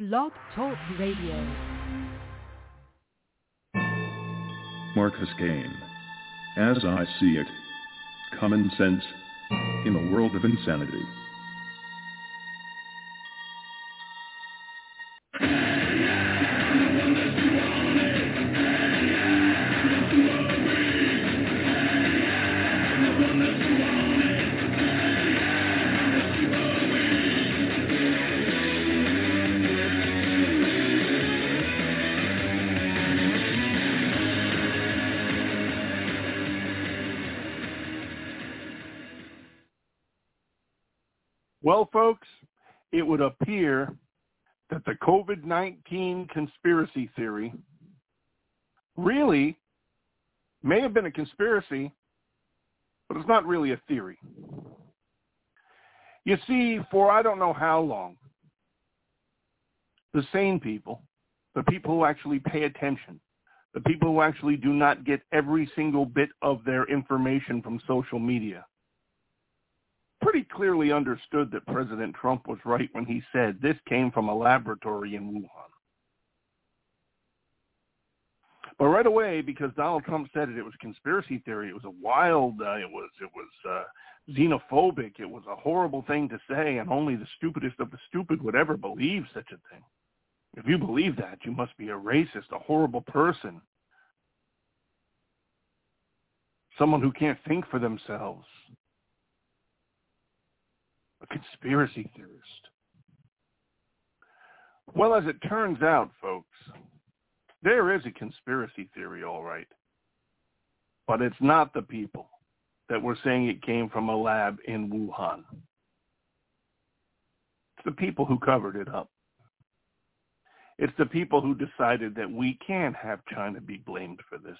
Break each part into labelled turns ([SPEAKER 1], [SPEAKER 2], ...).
[SPEAKER 1] Blog Talk Radio.
[SPEAKER 2] Marcus Kane. As I see it, common sense in a world of insanity.
[SPEAKER 3] Well, folks, it would appear that the COVID-19 conspiracy theory really may have been a conspiracy, but it's not really a theory. You see, for I don't know how long, the sane people, the people who actually pay attention, the people who actually do not get every single bit of their information from social media, pretty clearly understood that President Trump was right when he said this came from a laboratory in Wuhan. But right away, because Donald Trump said it was conspiracy theory, it was a wild, it was xenophobic, it was a horrible thing to say, and only the stupidest of the stupid would ever believe such a thing. If you believe that, you must be a racist, a horrible person, someone who can't think for themselves. A conspiracy theorist. Well, as it turns out, folks, there is a conspiracy theory, all right. But it's not the people that were saying it came from a lab in Wuhan. It's the people who covered it up. It's the people who decided that we can't have China be blamed for this.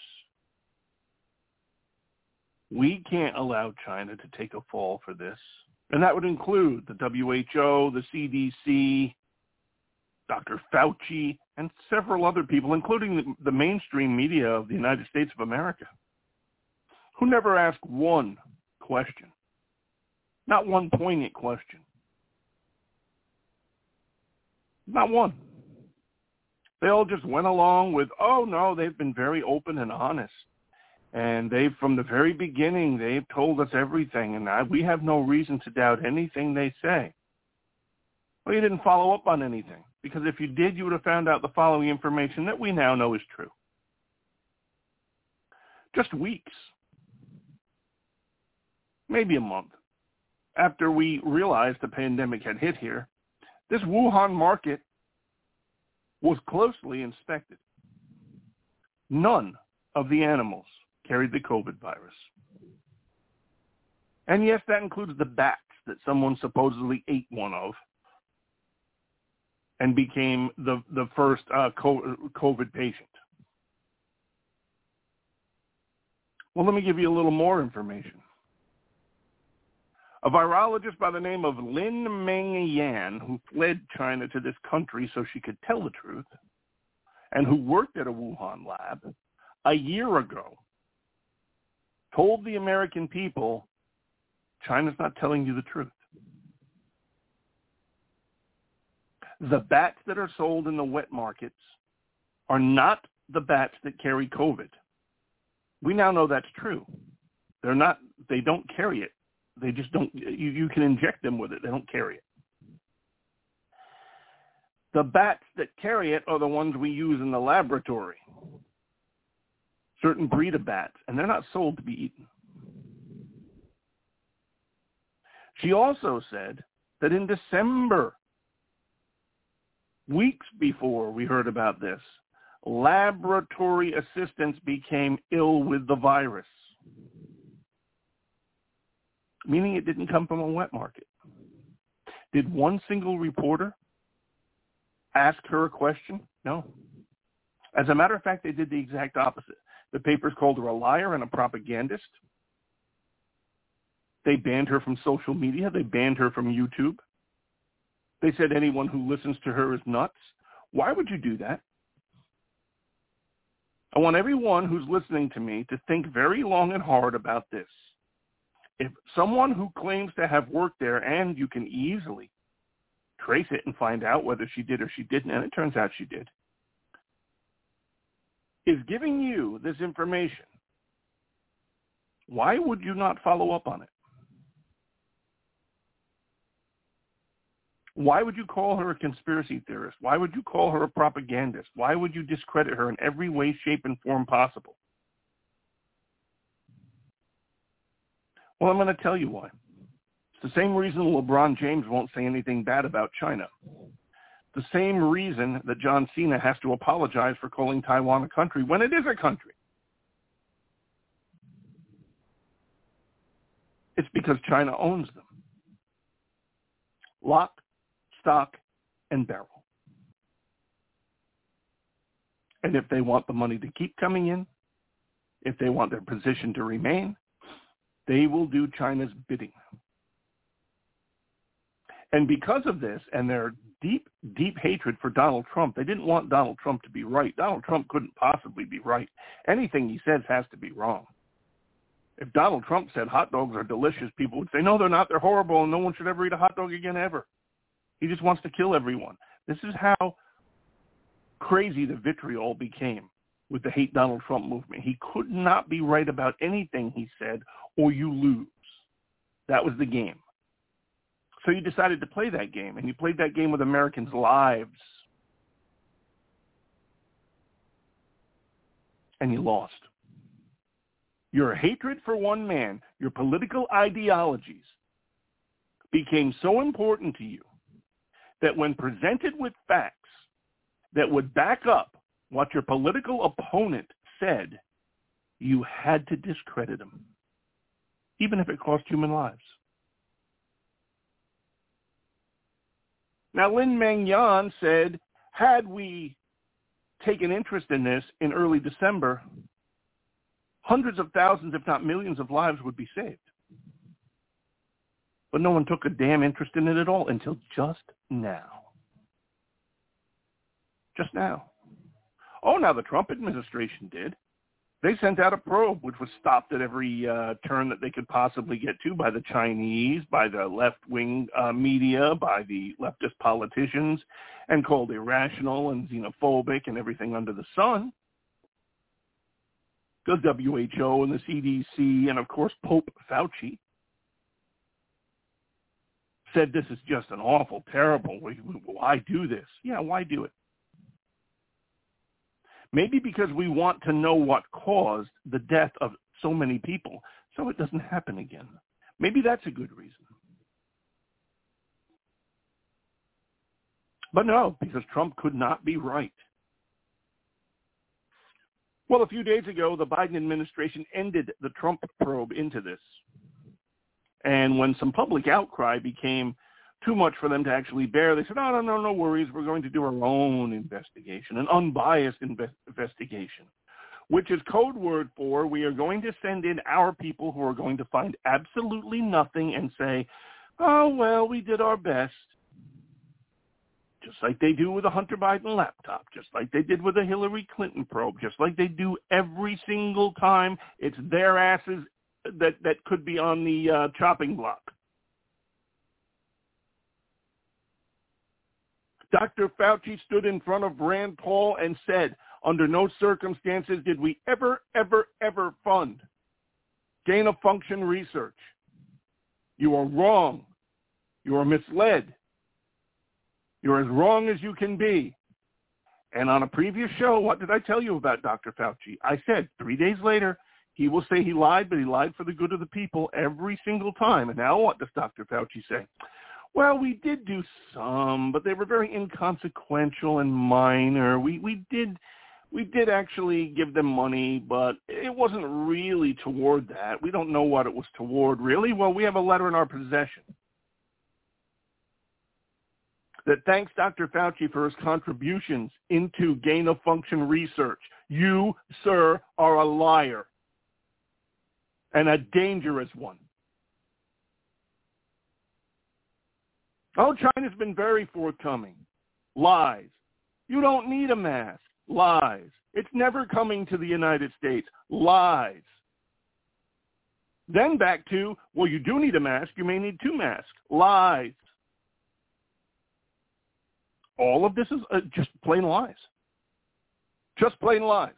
[SPEAKER 3] We can't allow China to take a fall for this. And that would include the WHO, the CDC, Dr. Fauci, and several other people, including the mainstream media of the United States of America, who never asked one question, not one poignant question. Not one. They all just went along with, oh, no, they've been very open and honest. And they've, from the very beginning, they've told us everything, and we have no reason to doubt anything they say. Well, you didn't follow up on anything, because if you did, you would have found out the following information that we now know is true. Just weeks, maybe a month, after we realized the pandemic had hit here, this Wuhan market was closely inspected. None of the animals carried the COVID virus. And yes, that includes the bats that someone supposedly ate one of and became the first COVID patient. Well, let me give you a little more information. A virologist by the name of Lin Meng Yan, who fled China to this country so she could tell the truth, and who worked at a Wuhan lab a year ago, told the American people, China's not telling you the truth. The bats that are sold in the wet markets are not the bats that carry COVID. We now know that's true. They don't carry it. They just don't, you can inject them with it. They don't carry it. The bats that carry it are the ones we use in the laboratory. Certain breed of bats, and they're not sold to be eaten. She also said that in December, weeks before we heard about this, laboratory assistants became ill with the virus, meaning it didn't come from a wet market. Did one single reporter ask her a question? No. As a matter of fact, they did the exact opposite. The papers called her a liar and a propagandist. They banned her from social media. They banned her from YouTube. They said anyone who listens to her is nuts. Why would you do that? I want everyone who's listening to me to think very long and hard about this. If someone who claims to have worked there, and you can easily trace it and find out whether she did or she didn't, and it turns out she did, is giving you this information, why would you not follow up on it? Why would you call her a conspiracy theorist? Why would you call her a propagandist? Why would you discredit her in every way, shape, and form possible? Well, I'm going to tell you why. It's the same reason LeBron James won't say anything bad about China. The same reason that John Cena has to apologize for calling Taiwan a country when it is a country. It's because China owns them. Lock, stock, and barrel. And if they want the money to keep coming in, if they want their position to remain, they will do China's bidding. And because of this and their deep, deep hatred for Donald Trump, they didn't want Donald Trump to be right. Donald Trump couldn't possibly be right. Anything he says has to be wrong. If Donald Trump said hot dogs are delicious, people would say, no, they're not. They're horrible, and no one should ever eat a hot dog again ever. He just wants to kill everyone. This is how crazy the vitriol became with the Hate Donald Trump movement. He could not be right about anything he said, or you lose. That was the game. So you decided to play that game, and you played that game with Americans' lives. And you lost. Your hatred for one man, your political ideologies, became so important to you that when presented with facts that would back up what your political opponent said, you had to discredit him, even if it cost human lives. Now, Lin Mengyan said, had we taken interest in this in early December, hundreds of thousands, if not millions of lives would be saved. But no one took a damn interest in it at all until just now. Just now. Oh, now the Trump administration did. They sent out a probe, which was stopped at every turn that they could possibly get to by the Chinese, by the left-wing media, by the leftist politicians, and called irrational and xenophobic and everything under the sun. The WHO and the CDC and, of course, Pope Fauci said this is just an awful, terrible, why do this? Yeah, why do it? Maybe because we want to know what caused the death of so many people so it doesn't happen again. Maybe that's a good reason. But no, because Trump could not be right. Well, a few days ago, the Biden administration ended the Trump probe into this. And when some public outcry became too much for them to actually bear, they said, no worries. We're going to do our own investigation, an unbiased investigation, which is code word for we are going to send in our people who are going to find absolutely nothing and say, oh, well, we did our best. Just like they do with a Hunter Biden laptop, just like they did with a Hillary Clinton probe, just like they do every single time it's their asses that could be on the chopping block. Dr. Fauci stood in front of Rand Paul and said, under no circumstances did we ever fund gain-of-function research. You are wrong. You are misled. You're as wrong as you can be. And on a previous show, what did I tell you about Dr. Fauci? I said 3 days later, he will say he lied, but he lied for the good of the people every single time. And now what does Dr. Fauci say? Well, we did do some, but they were very inconsequential and minor. We did actually give them money, but it wasn't really toward that. We don't know what it was toward, really. Well, we have a letter in our possession that thanks Dr. Fauci for his contributions into gain-of-function research. You, sir, are a liar, and a dangerous one. Oh, China's been very forthcoming. Lies. You don't need a mask. Lies. It's never coming to the United States. Lies. Then back to, well, you do need a mask. You may need two masks. Lies. all of this is just plain lies. Just plain lies.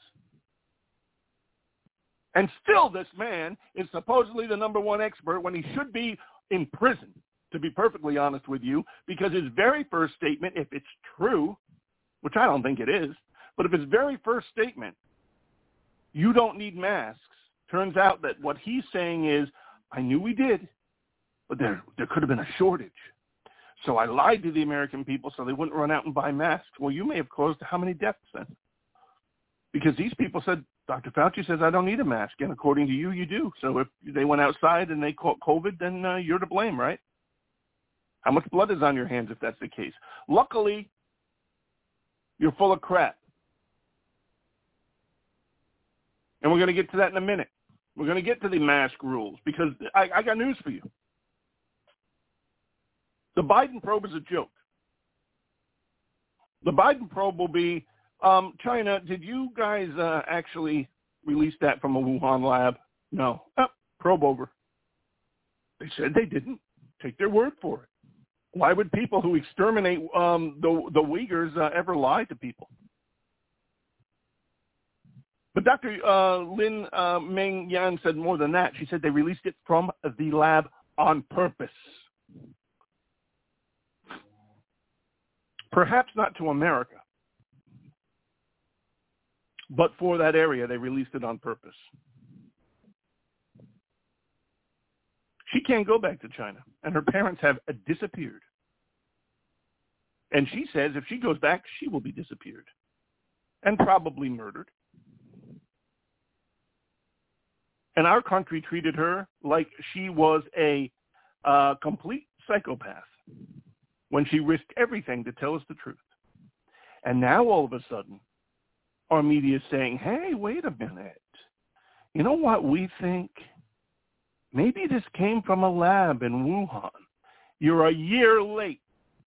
[SPEAKER 3] And still this man is supposedly the number one expert when he should be in prison, to be perfectly honest with you, because his very first statement, if it's true, which I don't think it is, but if his very first statement, you don't need masks, turns out that what he's saying is, I knew we did, but there could have been a shortage. So I lied to the American people so they wouldn't run out and buy masks. Well, you may have caused how many deaths then? Because these people said, Dr. Fauci says I don't need a mask, and according to you, you do. So if they went outside and they caught COVID, then you're to blame, right? How much blood is on your hands if that's the case? Luckily, you're full of crap. And we're going to get to that in a minute. We're going to get to the mask rules because I got news for you. The Biden probe is a joke. The Biden probe will be, China, did you guys actually release that from a Wuhan lab? No. Probe over. They said they didn't. Take their word for it. Why would people who exterminate the Uyghurs ever lie to people? But Dr. Lin Meng Yan said more than that. She said they released it from the lab on purpose. Perhaps not to America, but for that area, they released it on purpose. She can't go back to China, and her parents have disappeared. And she says if she goes back, she will be disappeared and probably murdered. And our country treated her like she was a complete psychopath when she risked everything to tell us the truth. And now all of a sudden, our media is saying, hey, wait a minute. You know what we think? Maybe this came from a lab in Wuhan. You're a year late.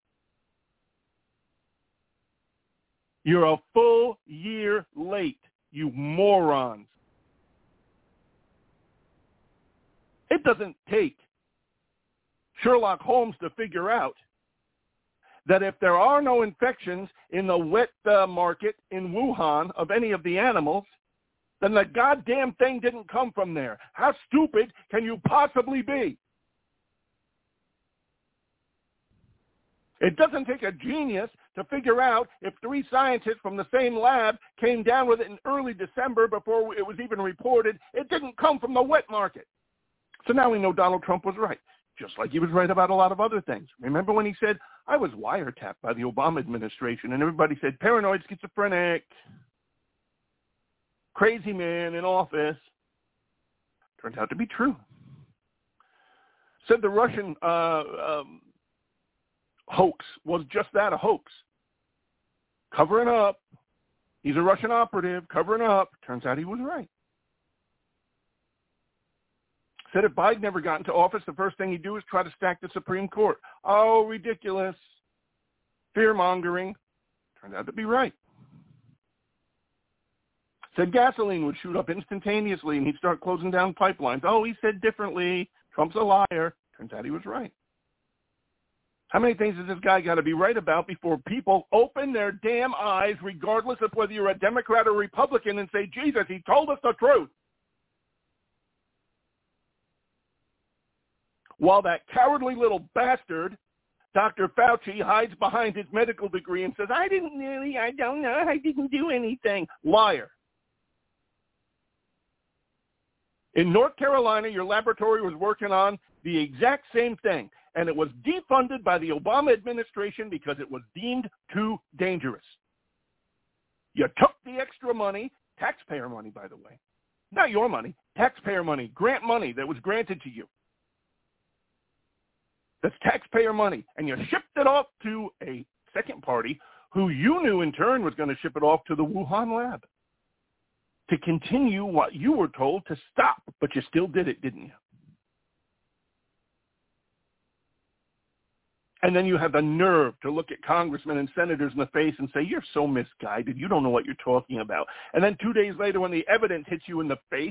[SPEAKER 3] You're a full year late, you morons. It doesn't take Sherlock Holmes to figure out that if there are no infections in the wet market in Wuhan of any of the animals, then the goddamn thing didn't come from there. How stupid can you possibly be? It doesn't take a genius to figure out if 3 scientists from the same lab came down with it in early December before it was even reported. It didn't come from the wet market. So now we know Donald Trump was right, just like he was right about a lot of other things. Remember when he said, I was wiretapped by the Obama administration, and everybody said, paranoid, schizophrenic, crazy man in office. Turns out to be true. Said the Russian hoax was just that, a hoax. Covering up. He's a Russian operative, covering up. Turns out he was right. Said if Biden never got into office, the first thing he'd do is try to stack the Supreme Court. Oh, ridiculous. Fear-mongering. Turned out to be right. Said gasoline would shoot up instantaneously and he'd start closing down pipelines. Oh, he said differently. Trump's a liar. Turns out he was right. How many things has this guy got to be right about before people open their damn eyes, regardless of whether you're a Democrat or Republican, and say, Jesus, he told us the truth? While that cowardly little bastard, Dr. Fauci, hides behind his medical degree and says, I don't know, I didn't do anything. Liar. In North Carolina, your laboratory was working on the exact same thing, and it was defunded by the Obama administration because it was deemed too dangerous. You took the extra money, taxpayer money, by the way, not your money, taxpayer money, grant money that was granted to you. That's taxpayer money, and you shipped it off to a second party who you knew in turn was going to ship it off to the Wuhan lab to continue what you were told to stop, but you still did it, didn't you? And then you have the nerve to look at congressmen and senators in the face and say, you're so misguided, you don't know what you're talking about. And then 2 days later when the evidence hits you in the face,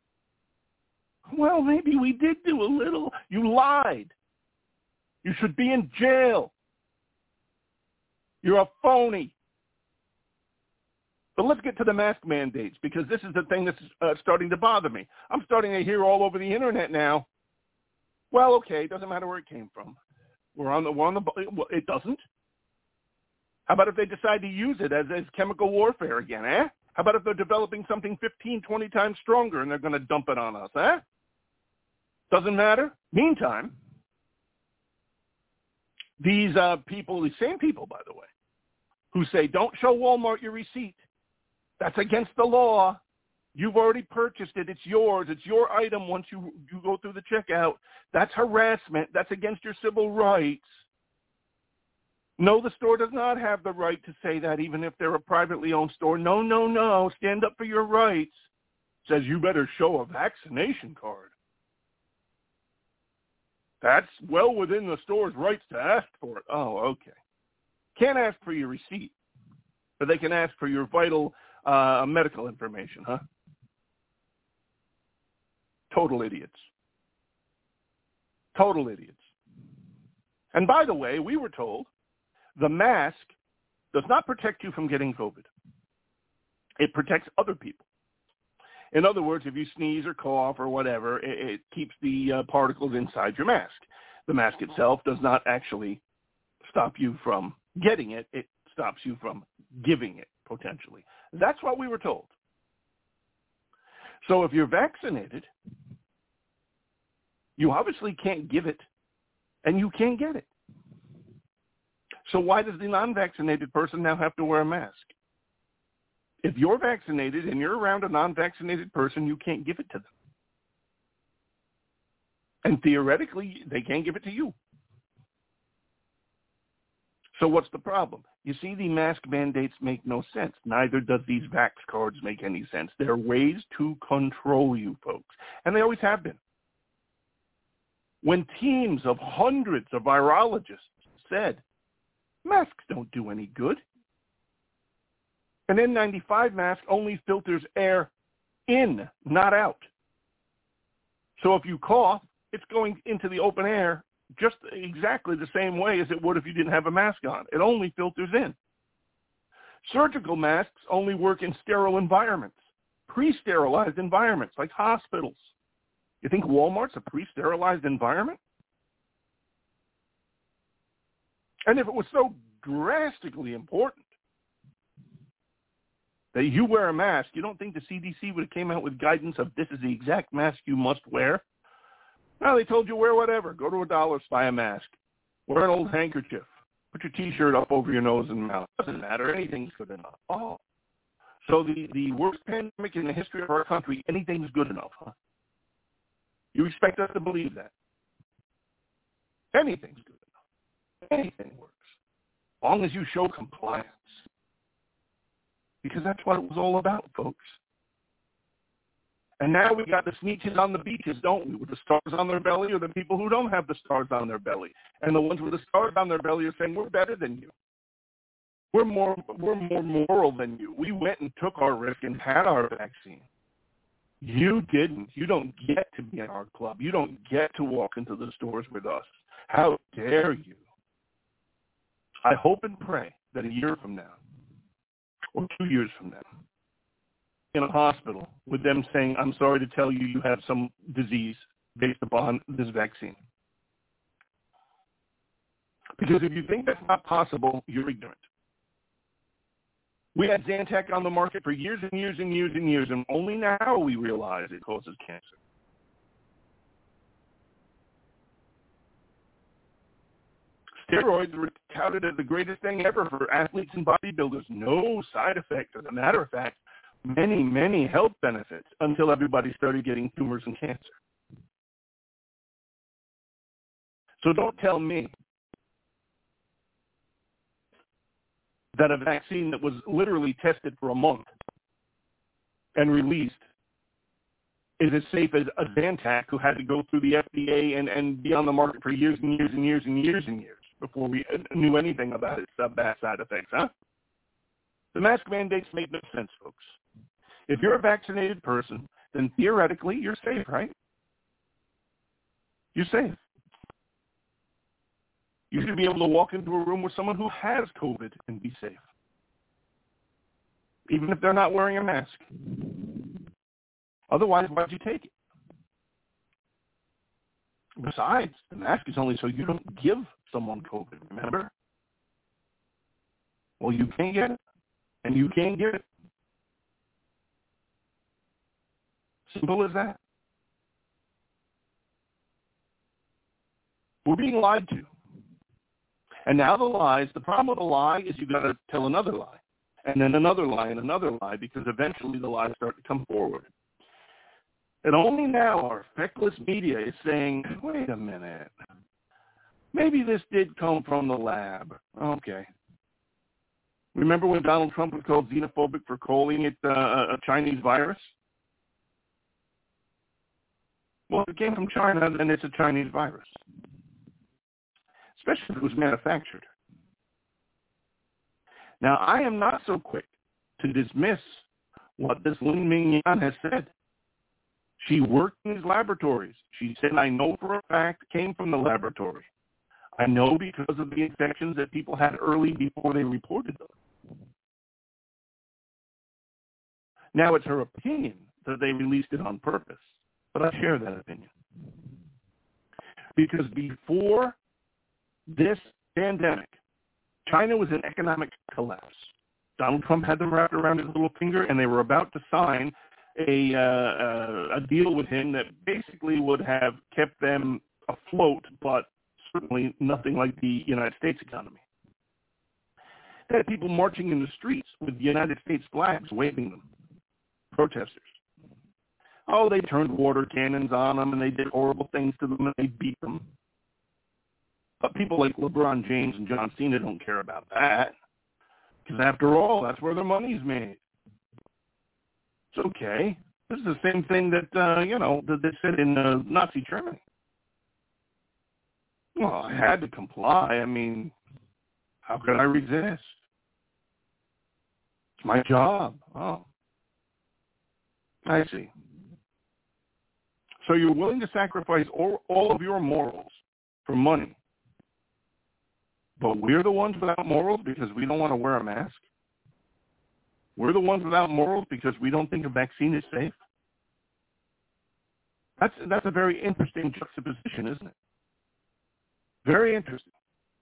[SPEAKER 3] well, maybe we did do a little. You lied. You should be in jail. You're a phony. But let's get to the mask mandates, because this is the thing that's starting to bother me. I'm starting to hear all over the internet now, well, okay, it doesn't matter where it came from. It doesn't. How about if they decide to use it as chemical warfare again, eh? How about if they're developing something 15, 20 times stronger and they're going to dump it on us, eh? Doesn't matter. Meantime, these people, the same people, by the way, who say, don't show Walmart your receipt. That's against the law. You've already purchased it. It's yours. It's your item once you go through the checkout. That's harassment. That's against your civil rights. No, the store does not have the right to say that, even if they're a privately owned store. No, no, no. Stand up for your rights. Says you better show a vaccination card. That's well within the store's rights to ask for it. Oh, okay. Can't ask for your receipt, but they can ask for your vital medical information, huh? Total idiots. Total idiots. And by the way, we were told the mask does not protect you from getting COVID. It protects other people. In other words, if you sneeze or cough or whatever, it keeps the particles inside your mask. The mask itself does not actually stop you from getting it. It stops you from giving it, potentially. That's what we were told. So if you're vaccinated, you obviously can't give it, and you can't get it. So why does the non-vaccinated person now have to wear a mask? If you're vaccinated and you're around a non-vaccinated person, you can't give it to them. And theoretically, they can't give it to you. So what's the problem? You see, the mask mandates make no sense. Neither does these vax cards make any sense. They're ways to control you, folks. And they always have been. When teams of hundreds of virologists said, masks don't do any good. An N95 mask only filters air in, not out. So if you cough, it's going into the open air just exactly the same way as it would if you didn't have a mask on. It only filters in. Surgical masks only work in sterile environments, pre-sterilized environments like hospitals. You think Walmart's a pre-sterilized environment? And if it was so drastically important that you wear a mask, you don't think the CDC would have came out with guidance of this is the exact mask you must wear? No, they told you wear whatever. Go to a dollar, buy a mask. Wear an old handkerchief. Put your T-shirt up over your nose and mouth. Doesn't matter. Anything's good enough. Oh. So the worst pandemic in the history of our country, anything's good enough, huh? You expect us to believe that? Anything's good enough. Anything works. As long as you show compliance. Because that's what it was all about, folks. And now we got the snitches on the beaches, don't we, with the stars on their belly, or the people who don't have the stars on their belly. And the ones with the stars on their belly are saying, we're better than you. We're more moral than you. We went and took our risk and had our vaccine. You didn't. You don't get to be in our club. You don't get to walk into the stores with us. How dare you? I hope and pray that a year from now, or 2 years from now, in a hospital with them saying, I'm sorry to tell you, you have some disease based upon this vaccine. Because if you think that's not possible, you're ignorant. We had Zantac on the market for years and years and years and years, and only now we realize it causes cancer. Steroids were touted as the greatest thing ever for athletes and bodybuilders. No side effects. As a matter of fact, many, many health benefits until everybody started getting tumors and cancer. So don't tell me that a vaccine that was literally tested for a month and released is as safe as a Zantac, who had to go through the FDA and be on the market for years and years and years and years and years before we knew anything about its bad side effects, huh? The mask mandates make no sense, folks. If you're a vaccinated person, then theoretically you're safe, right? You're safe. You should be able to walk into a room with someone who has COVID and be safe, even if they're not wearing a mask. Otherwise, why'd you take it? Besides, the mask is only so you don't give someone COVID, remember? Well, you can't get it, and you can't give it. Simple as that. We're being lied to. And now the problem with a lie is you've got to tell another lie, and then another lie and another lie, because eventually the lies start to come forward. And only now our feckless media is saying, wait a minute, maybe this did come from the lab. Okay. Remember when Donald Trump was called xenophobic for calling it a Chinese virus? Well, if it came from China, then it's a Chinese virus, especially if it was manufactured. Now, I am not so quick to dismiss what this Lin Mingyan has said. She worked in these laboratories. She said, I know for a fact it came from the laboratory. I know because of the infections that people had early before they reported them. Now, it's her opinion that they released it on purpose, but I share that opinion. Because before this pandemic, China was in economic collapse. Donald Trump had them wrapped around his little finger, and they were about to sign a deal with him that basically would have kept them afloat, but certainly nothing like the United States economy. They had people marching in the streets with the United States flags, waving them, protesters. Oh, they turned water cannons on them, and they did horrible things to them, and they beat them. But people like LeBron James and John Cena don't care about that, because after all, that's where their money's made. It's okay. This is the same thing that, that they said in Nazi Germany. Well, I had to comply. I mean, how could I resist? It's my job. Oh, I see. So you're willing to sacrifice all of your morals for money. But we're the ones without morals because we don't want to wear a mask? We're the ones without morals because we don't think a vaccine is safe? That's a very interesting juxtaposition, isn't it? Very interesting.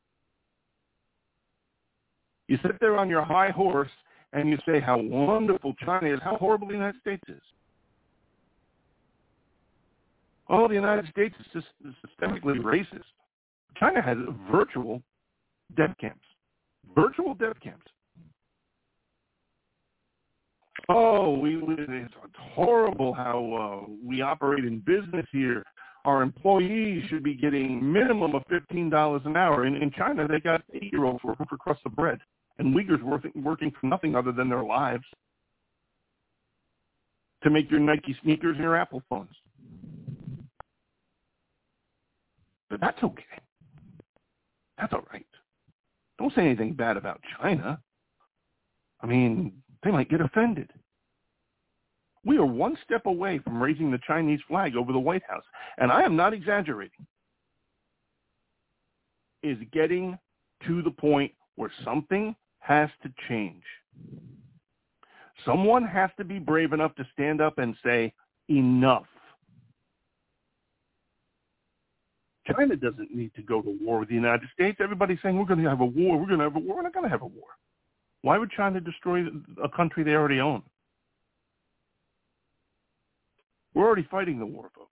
[SPEAKER 3] You sit there on your high horse and you say how wonderful China is, how horrible the United States is. Oh, the United States is systemically racist. China has virtual death camps. Virtual death camps. Oh, it's horrible how we operate in business here. Our employees should be getting minimum of $15 an hour. In China, they got 8-year-olds working for crust of bread, and Uyghurs working for nothing other than their lives to make your Nike sneakers and your Apple phones. But that's okay. That's all right. Don't say anything bad about China. I mean, they might get offended. We are one step away from raising the Chinese flag over the White House, and I am not exaggerating. Is getting to the point where something has to change. Someone has to be brave enough to stand up and say, enough. China doesn't need to go to war with the United States. Everybody's saying, we're going to have a war. We're going to have a war. We're not going to have a war. Why would China destroy a country they already own? We're already fighting the war, folks.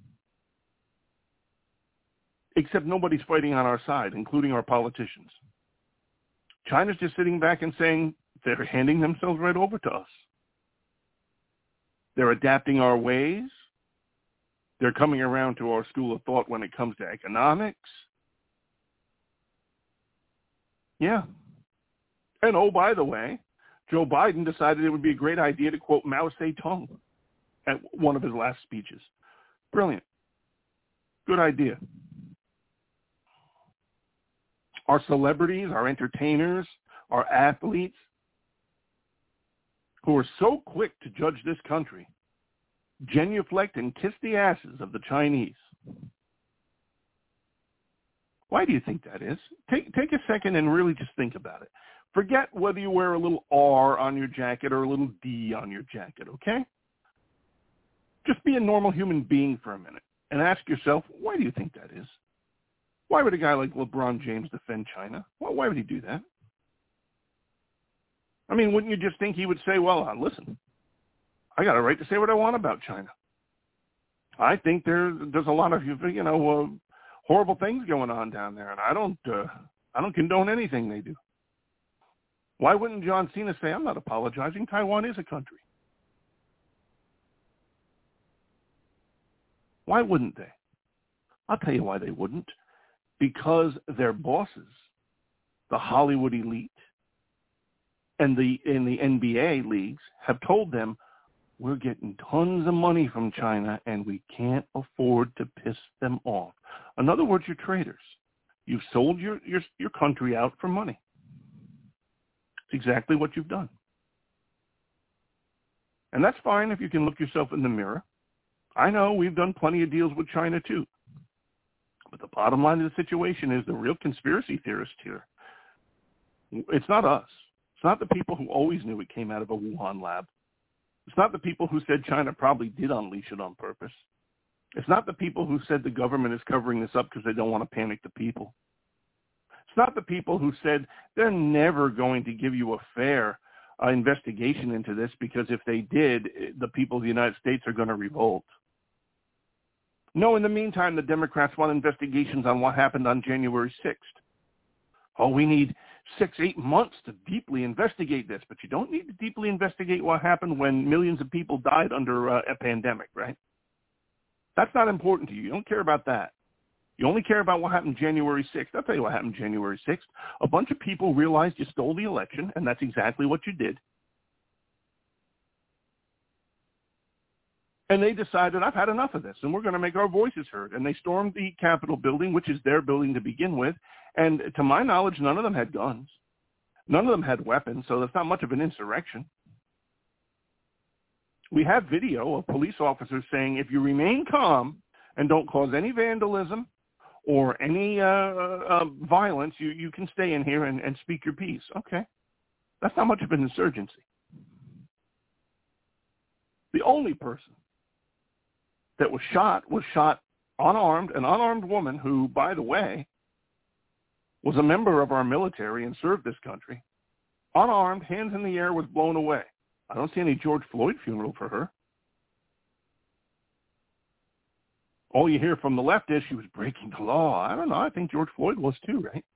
[SPEAKER 3] Except nobody's fighting on our side, including our politicians. China's just sitting back and saying they're handing themselves right over to us. They're adapting our ways. They're coming around to our school of thought when it comes to economics. Yeah. And oh, by the way, Joe Biden decided it would be a great idea to quote Mao Zedong at one of his last speeches. Brilliant. Good idea. Our celebrities, our entertainers, our athletes, who are so quick to judge this country, genuflect and kiss the asses of the Chinese. Why do you think that is? Take a second and really just think about it. Forget whether you wear a little R on your jacket or a little D on your jacket, okay? Just be a normal human being for a minute and ask yourself, why do you think that is? Why would a guy like LeBron James defend China? Why would he do that? I mean, wouldn't you just think he would say, well, listen, I got a right to say what I want about China. I think there's a lot of, horrible things going on down there, and I don't condone anything they do. Why wouldn't John Cena say, I'm not apologizing, Taiwan is a country? Why wouldn't they? I'll tell you why they wouldn't. Because their bosses, the Hollywood elite, and in the NBA leagues have told them, we're getting tons of money from China and we can't afford to piss them off. In other words, you're traitors. You've sold your country out for money. It's exactly what you've done. And that's fine if you can look yourself in the mirror. I know we've done plenty of deals with China too. But the bottom line of the situation is the real conspiracy theorist here. It's not us. It's not the people who always knew it came out of a Wuhan lab. It's not the people who said China probably did unleash it on purpose. It's not the people who said the government is covering this up because they don't want to panic the people. It's not the people who said they're never going to give you a fair investigation into this because if they did, the people of the United States are going to revolt. No, in the meantime, the Democrats want investigations on what happened on January 6th. Oh, we need 6-8 months to deeply investigate this, but you don't need to deeply investigate what happened when millions of people died under a pandemic, right? That's not important to you. You don't care about that. You only care about what happened January 6th. I'll tell you what happened January 6th. A bunch of people realized you stole the election, and that's exactly what you did. And they decided, I've had enough of this, and we're going to make our voices heard. And they stormed the Capitol building, which is their building to begin with. And to my knowledge, none of them had guns. None of them had weapons, so that's not much of an insurrection. We have video of police officers saying, if you remain calm and don't cause any vandalism or any violence, you can stay in here and speak your piece. Okay. That's not much of an insurgency. The only person that was shot unarmed, an unarmed woman who, by the way, was a member of our military and served this country. Unarmed, hands in the air, was blown away. I don't see any George Floyd funeral for her. All you hear from the left is she was breaking the law. I don't know. I think George Floyd was too, right?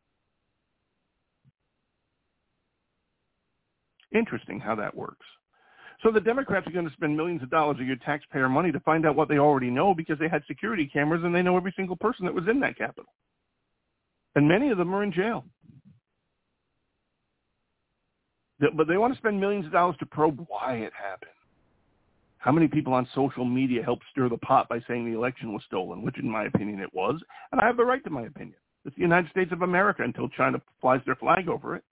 [SPEAKER 3] Interesting how that works. So the Democrats are going to spend millions of dollars of your taxpayer money to find out what they already know because they had security cameras and they know every single person that was in that Capitol. And many of them are in jail. But they want to spend millions of dollars to probe why it happened. How many people on social media helped stir the pot by saying the election was stolen, which in my opinion it was. And I have the right to my opinion. It's the United States of America until China flies their flag over it.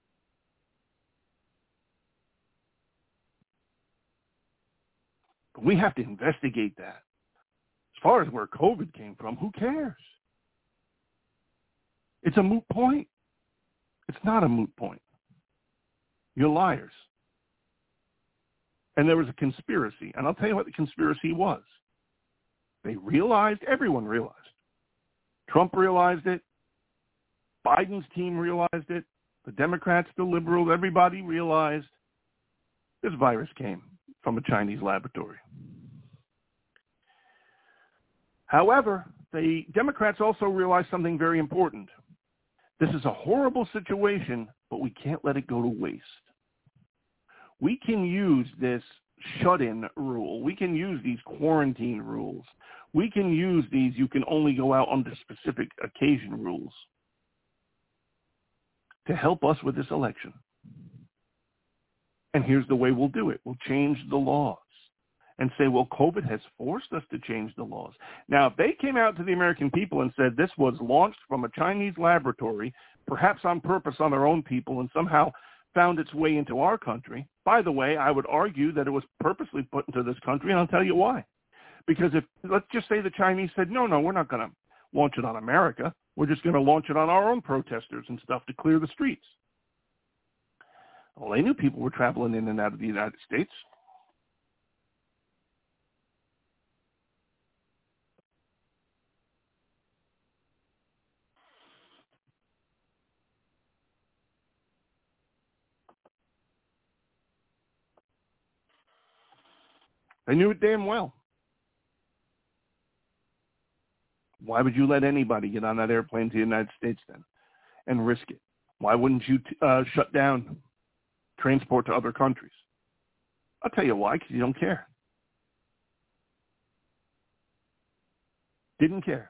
[SPEAKER 3] But we have to investigate that. As far as where COVID came from, who cares? It's a moot point. It's not a moot point. You're liars. And there was a conspiracy. And I'll tell you what the conspiracy was. They realized, everyone realized. Trump realized it. Biden's team realized it. The Democrats, the liberals, everybody realized this virus came from a Chinese laboratory. However, the Democrats also realized something very important. This is a horrible situation, but we can't let it go to waste. We can use this shut-in rule. We can use these quarantine rules. We can use these you can only go out under specific occasion rules to help us with this election. And here's the way we'll do it. We'll change the laws and say, well, COVID has forced us to change the laws. Now, if they came out to the American people and said this was launched from a Chinese laboratory, perhaps on purpose on their own people, and somehow found its way into our country, by the way, I would argue that it was purposely put into this country, and I'll tell you why. Because if, let's just say the Chinese said, no, we're not going launch it on America. We're just going to launch it on our own protesters and stuff to clear the streets. Well, they knew people were traveling in and out of the United States. They knew it damn well. Why would you let anybody get on that airplane to the United States then and risk it? Why wouldn't you shut down transport to other countries? I'll tell you why, because you don't care. Didn't care.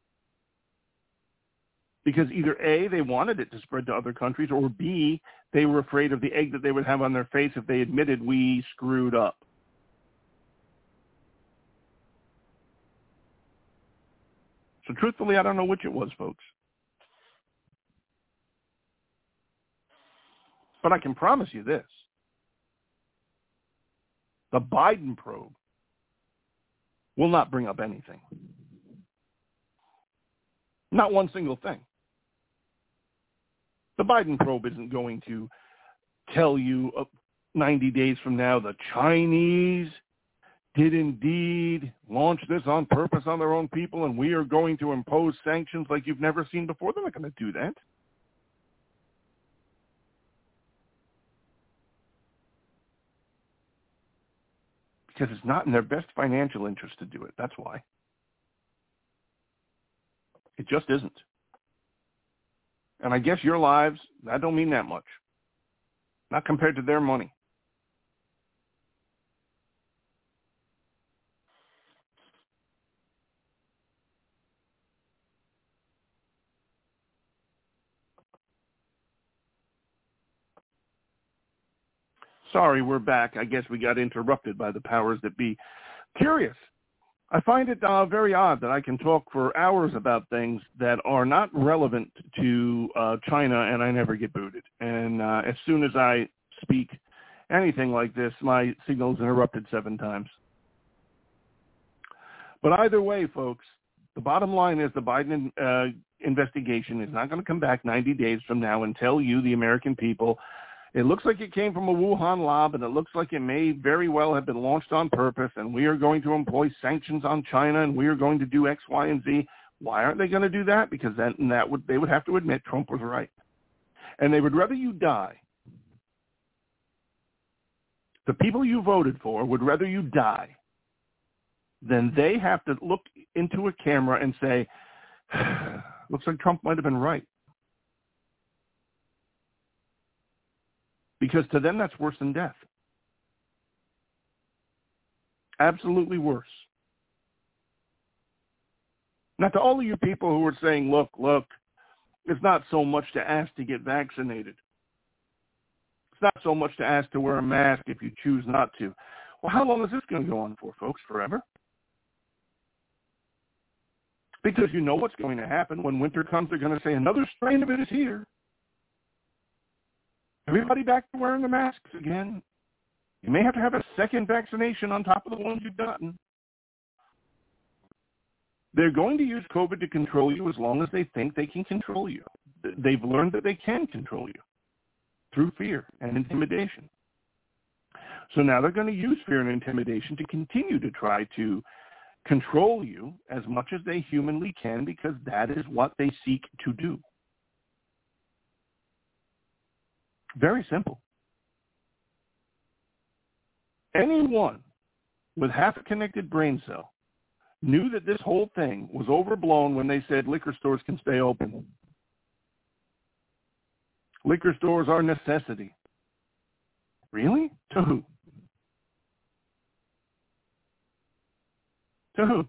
[SPEAKER 3] Because either A, they wanted it to spread to other countries, or B, they were afraid of the egg that they would have on their face if they admitted we screwed up. So truthfully, I don't know which it was, folks. But I can promise you this. The Biden probe will not bring up anything. Not one single thing. The Biden probe isn't going to tell you 90 days from now the Chinese did indeed launch this on purpose on their own people and we are going to impose sanctions like you've never seen before. They're not going to do that. Because it's not in their best financial interest to do it. That's why. It just isn't. And I guess your lives, that don't mean that much. Not compared to their money. Sorry, we're back. I guess we got interrupted by the powers that be. Curious. I find it very odd that I can talk for hours about things that are not relevant to China, and I never get booted. And as soon as I speak anything like this, my signal is interrupted 7 times. But either way, folks, the bottom line is the Biden investigation is not going to come back 90 days from now and tell you, the American people, it looks like it came from a Wuhan lab, and it looks like it may very well have been launched on purpose, and we are going to employ sanctions on China, and we are going to do X, Y, and Z. Why aren't they going to do that? Because then they would have to admit Trump was right. And they would rather you die. The people you voted for would rather you die than they have to look into a camera and say, looks like Trump might have been right. Because to them, that's worse than death. Absolutely worse. Now, to all of you people who are saying, look, it's not so much to ask to get vaccinated. It's not so much to ask to wear a mask if you choose not to. Well, how long is this going to go on for, folks? Forever? Because you know what's going to happen. When winter comes, they're going to say another strain of it is here. Everybody back to wearing the masks again. You may have to have a second vaccination on top of the ones you've gotten. They're going to use COVID to control you as long as they think they can control you. They've learned that they can control you through fear and intimidation. So now they're going to use fear and intimidation to continue to try to control you as much as they humanly can, because that is what they seek to do. Very simple. Anyone with half a connected brain cell knew that this whole thing was overblown when they said liquor stores can stay open. Liquor stores are a necessity. Really? To who? To who?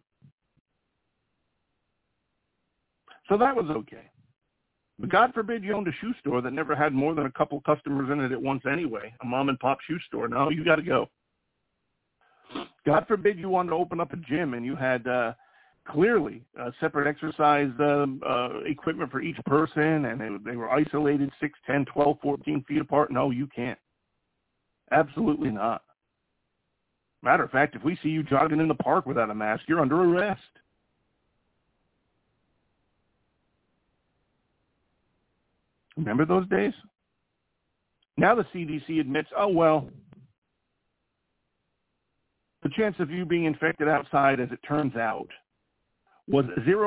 [SPEAKER 3] So that was okay. But God forbid you owned a shoe store that never had more than a couple customers in it at once anyway, a mom-and-pop shoe store. No, you got to go. God forbid you wanted to open up a gym and you had clearly separate exercise equipment for each person, and they were isolated 6, 10, 12, 14 feet apart. No, you can't. Absolutely not. Matter of fact, if we see you jogging in the park without a mask, you're under arrest. Remember those days? Now the CDC admits, oh, well, the chance of you being infected outside, as it turns out, was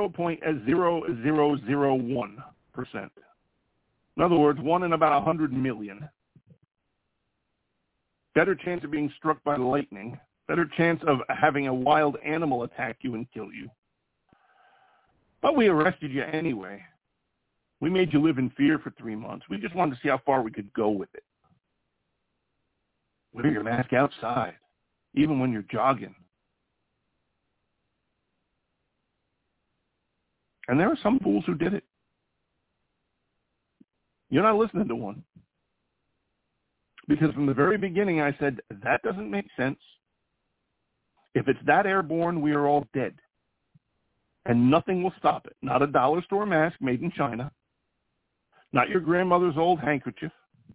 [SPEAKER 3] 0.0001%. In other words, 1 in about 100 million. Better chance of being struck by lightning. Better chance of having a wild animal attack you and kill you. But we arrested you anyway. We made you live in fear for 3 months. We just wanted to see how far we could go with it. Wear your mask outside, even when you're jogging. And there are some fools who did it. You're not listening to one. Because from the very beginning I said, that doesn't make sense. If it's that airborne, we are all dead. And nothing will stop it. Not a dollar store mask made in China. Not your grandmother's old handkerchief.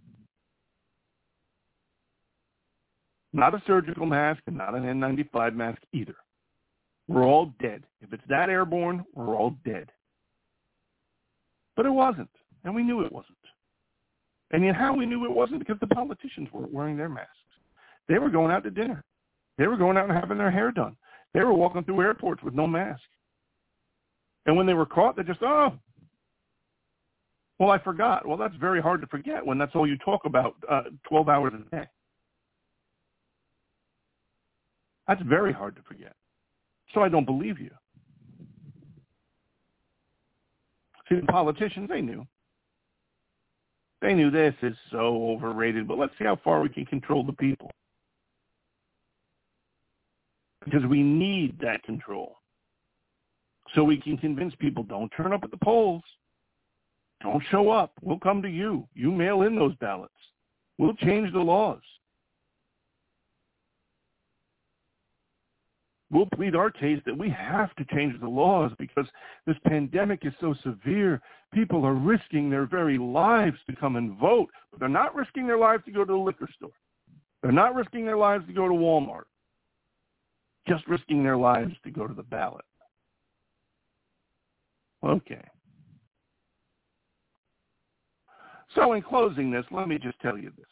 [SPEAKER 3] Not a surgical mask and not an N95 mask either. We're all dead. If it's that airborne, we're all dead. But it wasn't. And we knew it wasn't. And yet how we knew it wasn't? Because the politicians weren't wearing their masks. They were going out to dinner. They were going out and having their hair done. They were walking through airports with no mask. And when they were caught, they just, well, I forgot. Well, that's very hard to forget when that's all you talk about 12 hours a day. That's very hard to forget. So I don't believe you. See, the politicians, they knew. They knew this is so overrated, but let's see how far we can control the people. Because we need that control. So we can convince people, don't turn up at the polls. Don't show up. We'll come to you. You mail in those ballots. We'll change the laws. We'll plead our case that we have to change the laws because this pandemic is so severe. People are risking their very lives to come and vote, but they're not risking their lives to go to the liquor store. They're not risking their lives to go to Walmart. Just risking their lives to go to the ballot. Okay. So in closing this, let me just tell you this.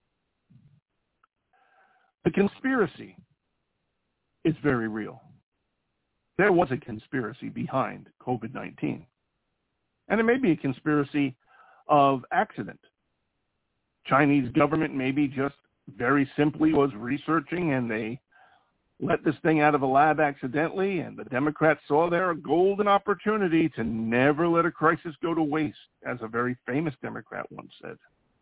[SPEAKER 3] The conspiracy is very real. There was a conspiracy behind COVID-19. And it may be a conspiracy of accident. Chinese government maybe just very simply was researching and they let this thing out of a lab accidentally, and the Democrats saw there a golden opportunity to never let a crisis go to waste, as a very famous Democrat once said.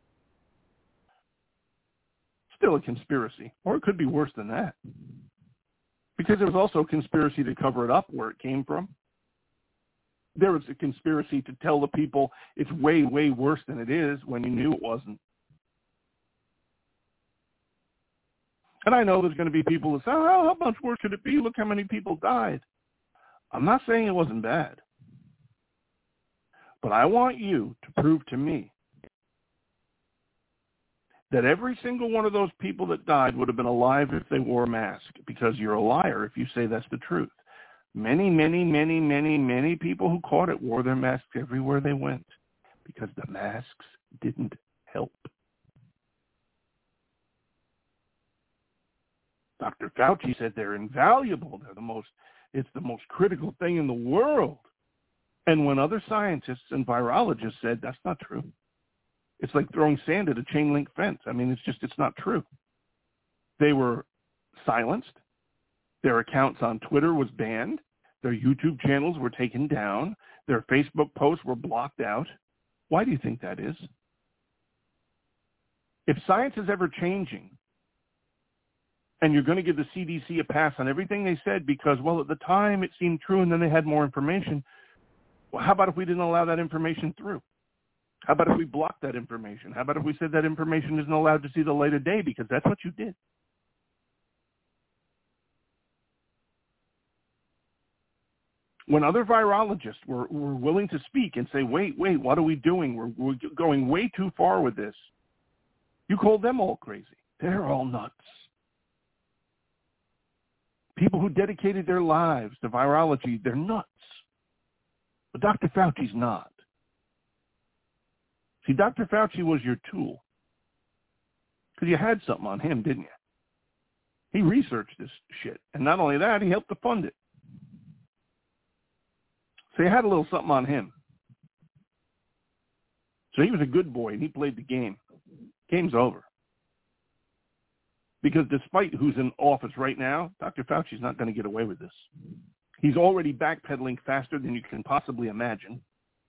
[SPEAKER 3] Still a conspiracy, or it could be worse than that. Because there was also a conspiracy to cover it up where it came from. There was a conspiracy to tell the people it's way, way worse than it is when you knew it wasn't. And I know there's going to be people that say, how much worse could it be? Look how many people died. I'm not saying it wasn't bad. But I want you to prove to me that every single one of those people that died would have been alive if they wore a mask, because you're a liar if you say that's the truth. Many, many, many, many, many people who caught it wore their masks everywhere they went because the masks didn't help. Dr. Fauci said they're invaluable. It's the most critical thing in the world. And when other scientists and virologists said that's not true, it's like throwing sand at a chain link fence. I mean, it's not true. They were silenced. Their accounts on Twitter was banned. Their YouTube channels were taken down. Their Facebook posts were blocked out. Why do you think that is? If science is ever changing, and you're going to give the CDC a pass on everything they said because, well, at the time it seemed true and then they had more information, well, how about if we didn't allow that information through? How about if we blocked that information? How about if we said that information isn't allowed to see the light of day because that's what you did? When other virologists were willing to speak and say, wait, what are we doing? We're going way too far with this. You called them all crazy. They're all nuts. People who dedicated their lives to virology, they're nuts. But Dr. Fauci's not. See, Dr. Fauci was your tool because you had something on him, didn't you? He researched this shit. And not only that, he helped to fund it. So you had a little something on him. So he was a good boy, and he played the game. Game's over. Because despite who's in office right now, Dr. Fauci's not going to get away with this. He's already backpedaling faster than you can possibly imagine.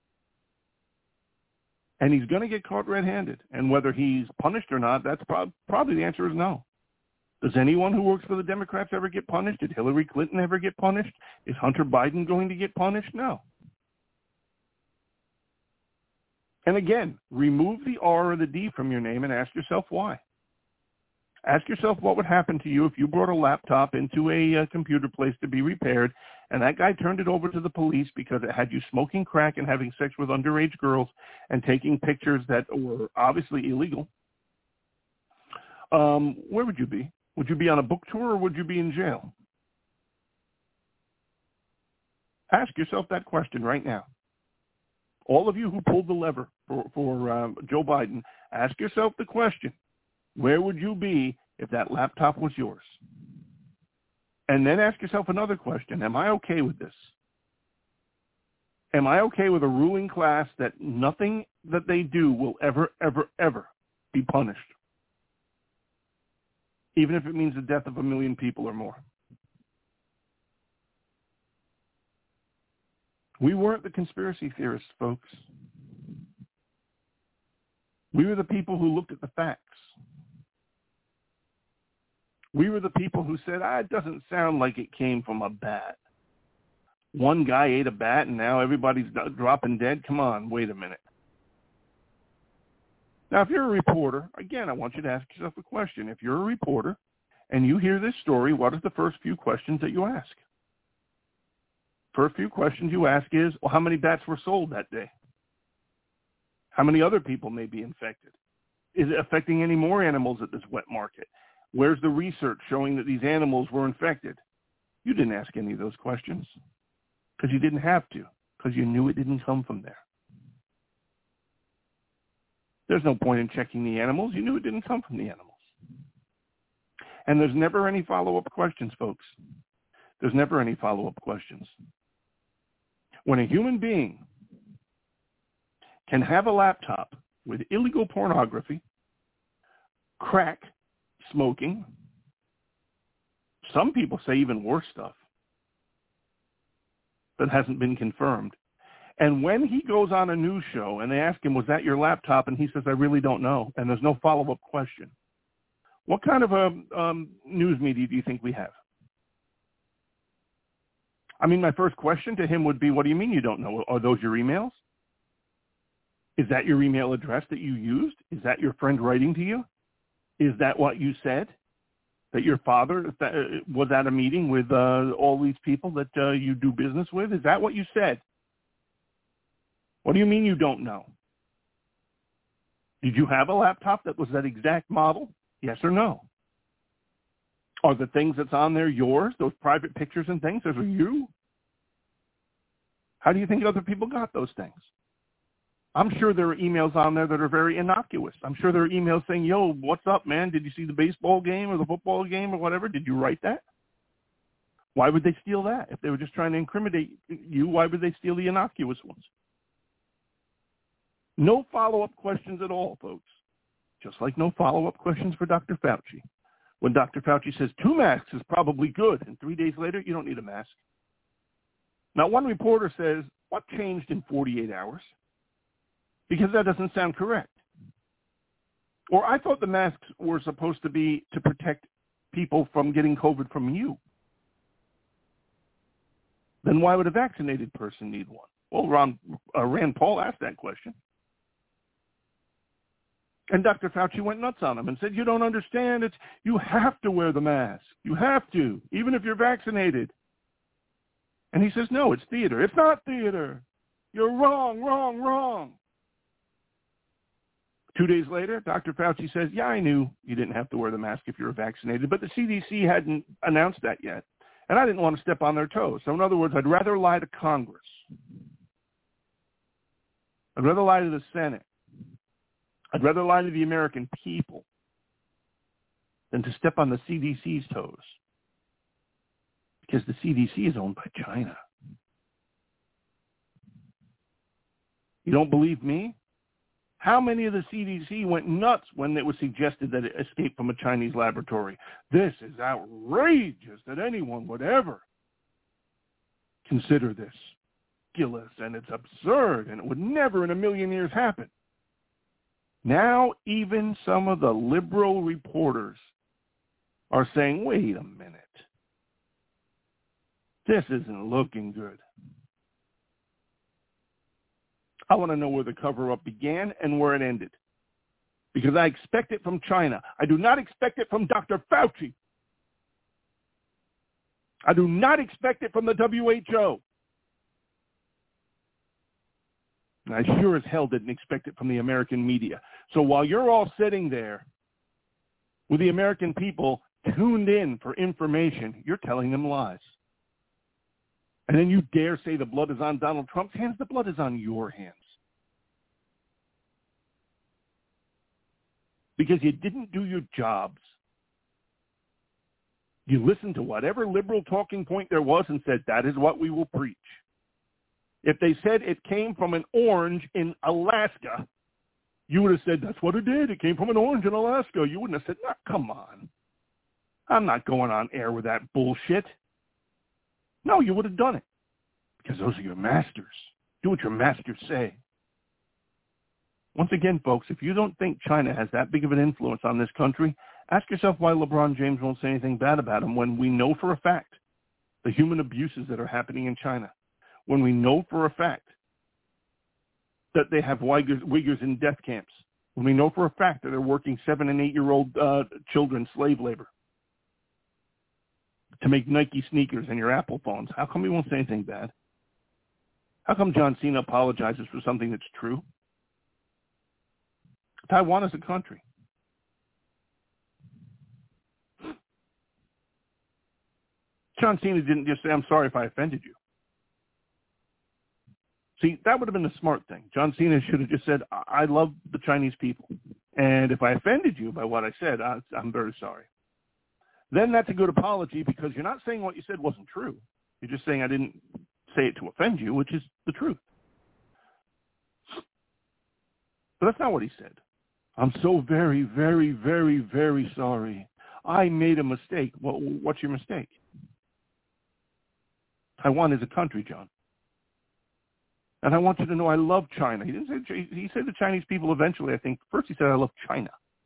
[SPEAKER 3] And he's going to get caught red-handed. And whether he's punished or not, that's probably the answer is no. Does anyone who works for the Democrats ever get punished? Did Hillary Clinton ever get punished? Is Hunter Biden going to get punished? No. And again, remove the R or the D from your name and ask yourself why. Ask yourself what would happen to you if you brought a laptop into a computer place to be repaired and that guy turned it over to the police because it had you smoking crack and having sex with underage girls and taking pictures that were obviously illegal. Where would you be? Would you be on a book tour or would you be in jail? Ask yourself that question right now. All of you who pulled the lever for Joe Biden, ask yourself the question, where would you be if that laptop was yours? And then ask yourself another question, am I okay with this? Am I okay with a ruling class that nothing that they do will ever, ever, ever be punished? Even if it means the death of 1 million people or more. We weren't the conspiracy theorists, folks. We were the people who looked at the facts. We were the people who said, it doesn't sound like it came from a bat. One guy ate a bat and now everybody's dropping dead. Come on, wait a minute. Now, if you're a reporter, again, I want you to ask yourself a question. If you're a reporter and you hear this story, what is the first few questions that you ask? First few questions you ask is, well, how many bats were sold that day? How many other people may be infected? Is it affecting any more animals at this wet market? Where's the research showing that these animals were infected? You didn't ask any of those questions because you didn't have to, because you knew it didn't come from there. There's no point in checking the animals. You knew it didn't come from the animals. And there's never any follow-up questions, folks. There's never any follow-up questions. When a human being can have a laptop with illegal pornography, crack, smoking, some people say even worse stuff that hasn't been confirmed. And when he goes on a news show and they ask him, was that your laptop? And he says, I really don't know. And there's no follow-up question. What kind of a news media do you think we have? I mean, my first question to him would be, what do you mean you don't know? Are those your emails? Is that your email address that you used? Is that your friend writing to you? Is that what you said? That your father was at a meeting with all these people that you do business with? Is that what you said? What do you mean you don't know? Did you have a laptop that was that exact model? Yes or no? Are the things that's on there yours? Those private pictures and things, those are you? How do you think other people got those things? I'm sure there are emails on there that are very innocuous. I'm sure there are emails saying, yo, what's up, man? Did you see the baseball game or the football game or whatever? Did you write that? Why would they steal that? If they were just trying to incriminate you, why would they steal the innocuous ones? No follow-up questions at all, folks. Just like no follow-up questions for Dr. Fauci. When Dr. Fauci says 2 masks is probably good, and 3 days later, you don't need a mask. Now, one reporter says, what changed in 48 hours? Because that doesn't sound correct. Or I thought the masks were supposed to be to protect people from getting COVID from you. Then why would a vaccinated person need one? Well, Rand Paul asked that question. And Dr. Fauci went nuts on him and said, you don't understand. You have to wear the mask. You have to, even if you're vaccinated. And he says, no, it's theater. It's not theater. You're wrong, wrong, wrong. 2 days later, Dr. Fauci says, yeah, I knew you didn't have to wear the mask if you were vaccinated, but the CDC hadn't announced that yet. And I didn't want to step on their toes. So in other words, I'd rather lie to Congress. I'd rather lie to the Senate I'd rather lie to the American people than to step on the CDC's toes, because the CDC is owned by China. You don't believe me? How many of the CDC went nuts when it was suggested that it escaped from a Chinese laboratory? This is outrageous that anyone would ever consider this. Ridiculous, and it's absurd, and it would never in a million years happen. Now even some of the liberal reporters are saying, wait a minute, this isn't looking good. I want to know where the cover-up began and where it ended, because I expect it from China. I do not expect it from Dr. Fauci. I do not expect it from the WHO. And I sure as hell didn't expect it from the American media. So while you're all sitting there with the American people tuned in for information, you're telling them lies. And then you dare say the blood is on Donald Trump's hands? The blood is on your hands. Because you didn't do your jobs. You listened to whatever liberal talking point there was and said, that is what we will preach. If they said it came from an orange in Alaska, you would have said, that's what it did. It came from an orange in Alaska. You wouldn't have said, no, come on. I'm not going on air with that bullshit. No, you would have done it. Because those are your masters. Do what your masters say. Once again, folks, if you don't think China has that big of an influence on this country, ask yourself why LeBron James won't say anything bad about him when we know for a fact the human abuses that are happening in China. When we know for a fact that they have Uyghurs in death camps, when we know for a fact that they're working 7- and 8-year-old children slave labor to make Nike sneakers and your Apple phones, how come he won't say anything bad? How come John Cena apologizes for something that's true? Taiwan is a country. John Cena didn't just say, I'm sorry if I offended you. See, that would have been the smart thing. John Cena should have just said, I love the Chinese people. And if I offended you by what I said, I'm very sorry. Then that's a good apology, because you're not saying what you said wasn't true. You're just saying I didn't say it to offend you, which is the truth. But that's not what he said. I'm so very, very, very, very sorry. I made a mistake. Well, what's your mistake? Taiwan is a country, John. And I want you to know I love China. He didn't say, he said the Chinese people eventually, I think. First he said, I love China.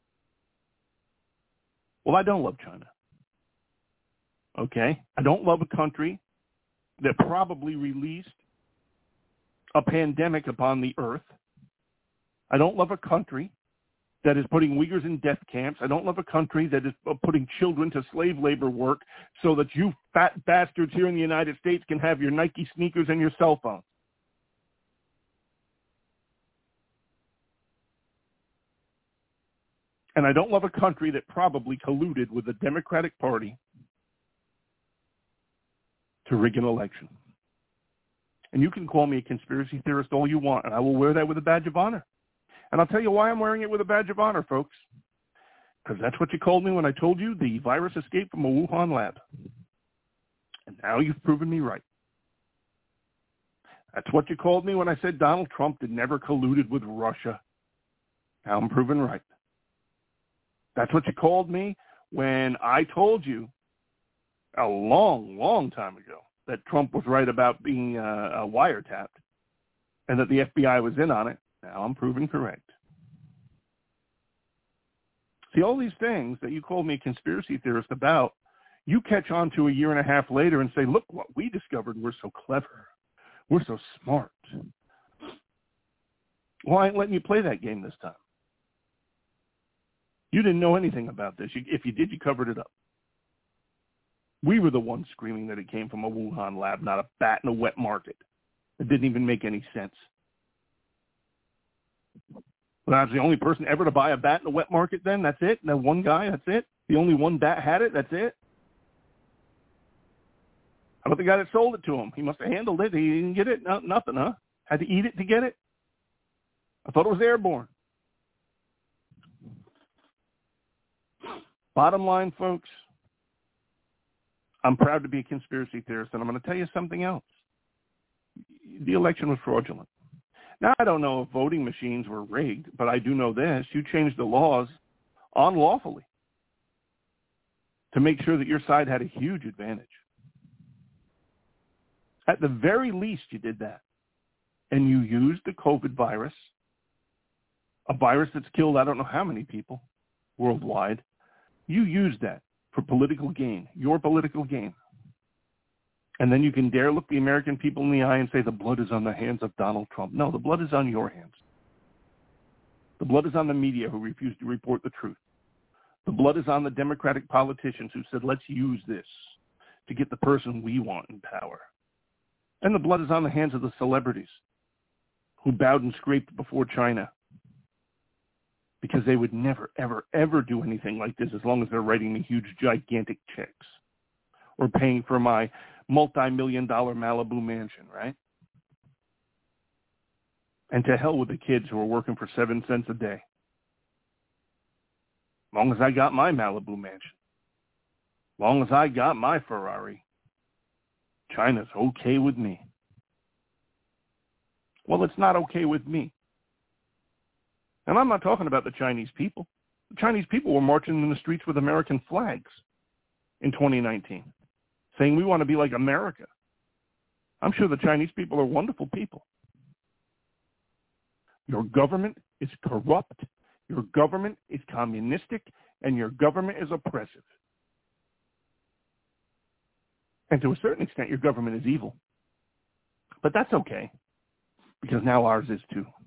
[SPEAKER 3] Well, I don't love China. Okay? I don't love a country that probably released a pandemic upon the earth. I don't love a country that is putting Uyghurs in death camps. I don't love a country that is putting children to slave labor work so that you fat bastards here in the United States can have your Nike sneakers and your cell phone. And I don't love a country that probably colluded with the Democratic Party to rig an election. And you can call me a conspiracy theorist all you want, and I will wear that with a badge of honor. And I'll tell you why I'm wearing it with a badge of honor, folks. Because that's what you called me when I told you the virus escaped from a Wuhan lab. And now you've proven me right. That's what you called me when I said Donald Trump had never colluded with Russia. Now I'm proven right. That's what you called me when I told you a long, long time ago that Trump was right about being wiretapped and that the FBI was in on it. Now I'm proven correct. See, all these things that you called me a conspiracy theorist about, you catch on to a year and a half later and say, look what we discovered. We're so clever. We're so smart. Well, I ain't letting you play that game this time. You didn't know anything about this. If you did, you covered it up. We were the ones screaming that it came from a Wuhan lab, not a bat in a wet market. It didn't even make any sense. Well, I was the only person ever to buy a bat in a wet market then? That's it? That one guy? That's it? The only one bat had it? That's it? How about the guy that sold it to him? He must have handled it. He didn't get it? No, nothing, huh? Had to eat it to get it? I thought it was airborne. Bottom line, folks, I'm proud to be a conspiracy theorist, and I'm going to tell you something else. The election was fraudulent. Now, I don't know if voting machines were rigged, but I do know this. You changed the laws unlawfully to make sure that your side had a huge advantage. At the very least, you did that. And you used the COVID virus, a virus that's killed I don't know how many people worldwide. You used that for political gain, your political gain. And then you can dare look the American people in the eye and say the blood is on the hands of Donald Trump. No, the blood is on your hands. The blood is on the media who refused to report the truth. The blood is on the Democratic politicians who said, let's use this to get the person we want in power. And the blood is on the hands of the celebrities who bowed and scraped before China because they would never, ever, ever do anything like this as long as they're writing me huge, gigantic checks or paying for my multi-million-dollar Malibu mansion, right? And to hell with the kids who are working for 7 cents a day. As long as I got my Malibu mansion, as long as I got my Ferrari, China's okay with me. Well, it's not okay with me. And I'm not talking about the Chinese people. The Chinese people were marching in the streets with American flags in 2019, saying we want to be like America. I'm sure the Chinese people are wonderful people. Your government is corrupt, your government is communistic, and your government is oppressive. And to a certain extent, your government is evil. But that's okay, because now ours is too.